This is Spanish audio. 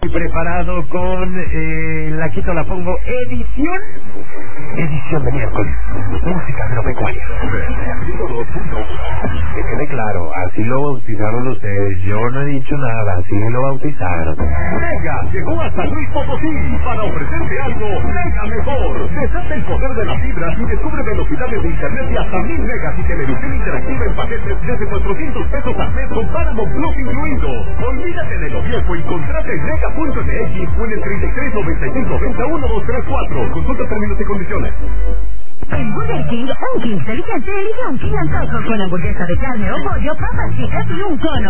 Preparado con la quito, la pongo, edición de miércoles, música agropecuaria. Que quede claro, así lo bautizaron ustedes, yo no he dicho nada, así lo bautizaron. Mega llegó a San Luis Potosí para ofrecerte algo mega mejor. Desata el poder de las fibras y descubre velocidades de internet de hasta 1000 megas y televisión interactiva en paquetes desde 400 pesos al mes con Paramount Plus incluido. Olvídate de lo viejo y contrate Mega.mx o en el 33 95 21 234. Consulta términos y condiciones. En Burger King, un King inteligente elige un King antojo con hamburguesa de carne o pollo, papas chicas y un cono.